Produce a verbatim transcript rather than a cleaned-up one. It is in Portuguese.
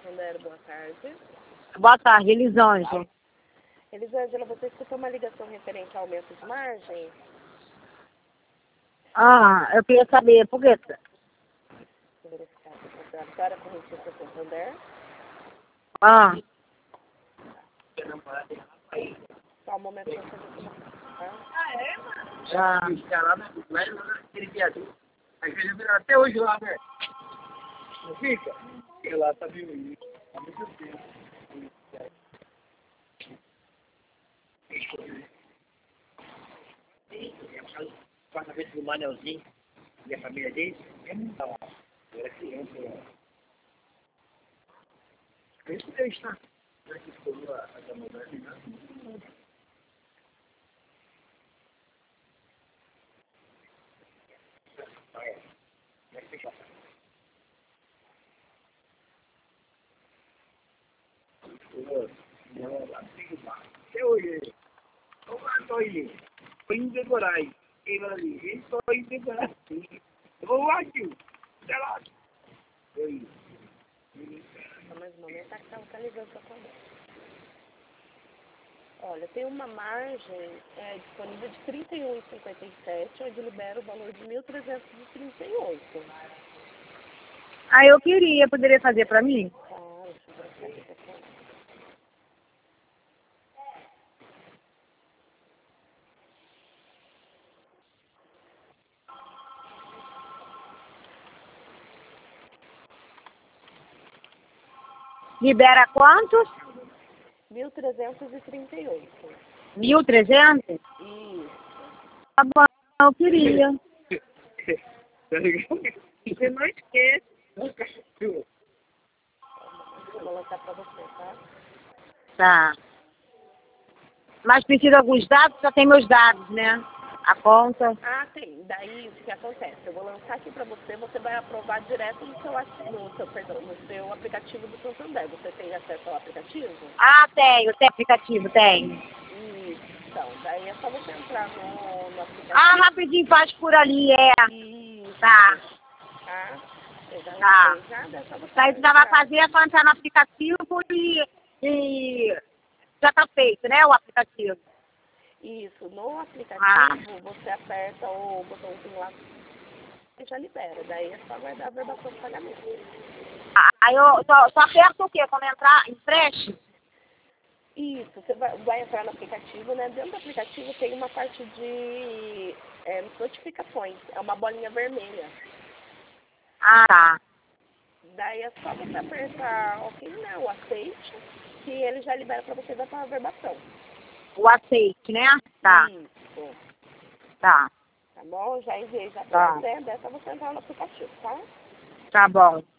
Santander, boa tarde. Boa tarde, Elisângela. Elisângela, você escutou uma ligação referente ao aumento de margem? Ah, eu queria saber, por quê? Vou verificar se você é a senhora correntista Santander. Ah, Só um momento para você. ah. Até hoje lá, né? Não fica? Sei lá, tá vindo há muito tempo. Quarta vez do Manelzinho e a família dele, eu era criança lá. Eu estudei, tá? Já que escolheu a da modernidade. Até hoje, eu estou aí, estou indo decorar aí. Quem vai ali? Estou indo decorar. Eu vou lá aqui, até lá. Eu Só mais um momento, tá, tá, tá ligando pra quando? Olha, tem uma margem é, disponível de trinta e um vírgula cinquenta e sete, onde libera o valor de mil trezentos e trinta e oito. Ah, eu queria, poderia fazer pra mim? Tá, deixa eu verificar aqui pra você. Libera quantos? mil trezentos e trinta e oito. Mil trezentos? Isso. Tá bom, eu queria. Tá ligado? Você não esquece. Eu vou lançar pra você, tá? Tá. Mas precisa de alguns dados? Já tem meus dados, né? A conta. Ah, tem. Daí, o que acontece? Eu vou lançar aqui pra você, você vai aprovar direto no seu, ati- no seu, perdão, no seu aplicativo do Santander. Você tem acesso ao aplicativo? Ah, tenho. Tem aplicativo, tem. Isso. Então, daí é só você entrar no, no aplicativo. Ah, rapidinho, faz por ali, é. Isso. Tá. Tá? Eu já Tá. lancei já, daí é só você Daí você já vai entrar. fazer, é só entrar no aplicativo e, e já tá feito, né, o aplicativo. Isso. No aplicativo, Ah. você aperta o botãozinho lá e já libera. Daí é só aguardar a verbação do pagamento. Aí eu só, só aperto o quê? Quando entrar, empréstimo? Isso, você vai, vai entrar no aplicativo, né? Dentro do aplicativo tem uma parte de é, notificações, é uma bolinha vermelha. Ah, tá. Daí é só você apertar ok, né? O aceite, que ele já libera para você dar para a verbação. O aceite, né? Tá, Isso, tá, tá bom? Já enviei já para Tá. você, daí é só você entrar no aplicativo, tá? tá bom.